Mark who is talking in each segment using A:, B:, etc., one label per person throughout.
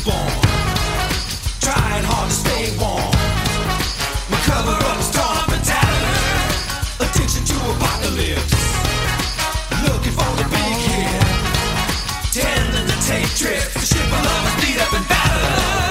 A: born, trying hard to stay warm. My cover up is torn up and tattered. Addiction to apocalypse, looking for the big hit, tending to take trips. The ship of love is beat up and battered.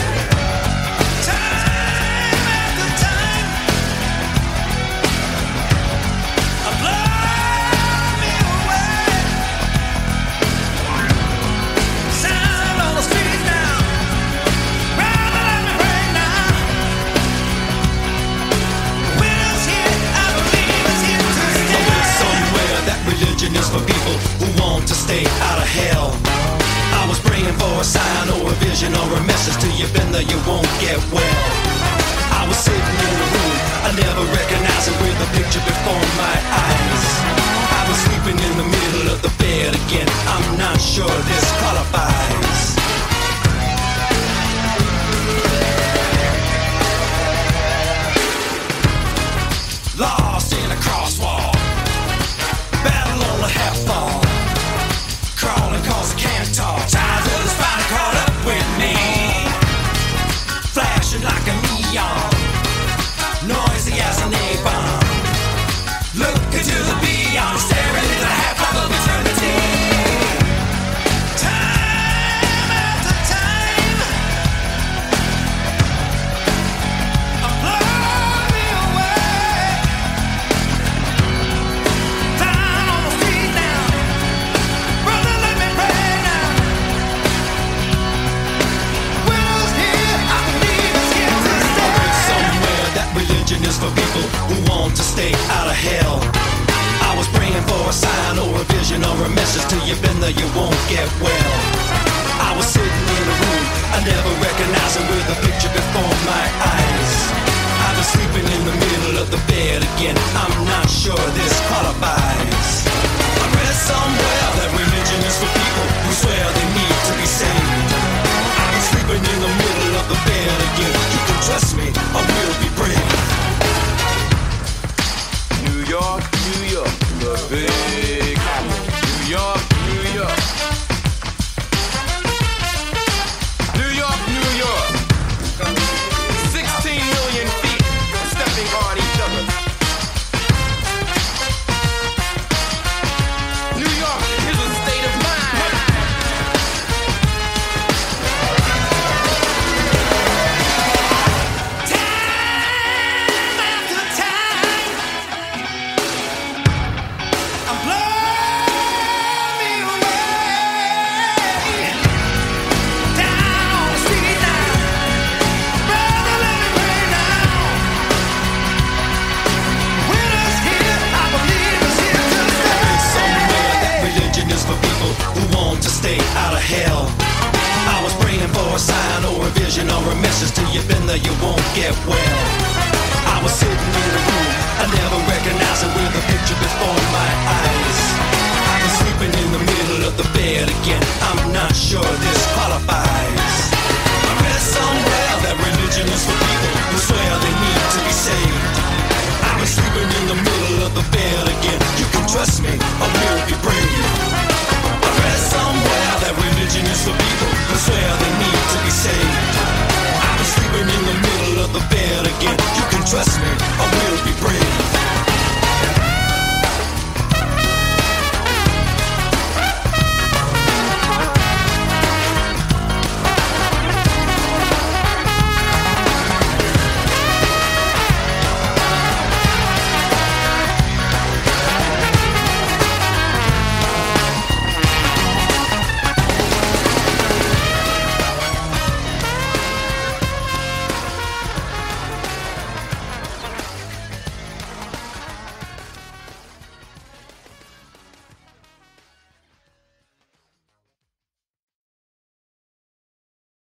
A: Religion is for people who want to stay out of hell. I was praying for a sign or a vision or a message. Till you've been there, you won't get well. I was sitting in a room, I never recognized it, with a picture before my eyes. I was sleeping in the middle of the bed again. I'm not sure this qualifies. Lost in a crosswalk, battle on a half fall, crawling cause I can't talk. Tired of this finally caught up with me, flashing like a neon, noisy as an A-bomb. Look into the beyond, staring into the half-life of eternity. Time after time, blow me away. Down on the street now, brother, let me pray now. Widow's here, I believe it's here to stay. Somewhere that religion is for people who want to stay out of hell. I was praying for a sign or a vision or a message. Till you've been there, you won't get well. I was sitting in a room, I never recognized it, with a picture before my eyes. I was sleeping in the middle of the bed again. I'm not sure this qualifies. I read somewhere that religion is for people who swear they need to be saved. I was sleeping in the middle of the bed again. You can trust me, I will be brave.
B: New York, New York, the big apple. New York, New York. New York, New York. 16 million feet stepping on each other. New York is a state of mind. Time after time, blow me away. Down the street now, brother, let me pray now. Winter's here, I believe it's here to stay. Somewhere that religion is for people who want to stay out of hell. I was praying for a sign or a vision or a message. Till you've been there, you won't get well. I was sitting in a room, I never recognized it, with a picture before my eyes. I was sleeping in the middle of the bed again. I'm not sure this qualifies. I read somewhere that religion is for people who swear they need to be saved. I was sleeping in the middle of the bed again. You can trust me, I will be brave. I read somewhere that religion is for people who swear they need to be saved. I was sleeping in the middle of the bed again. You can trust me, I will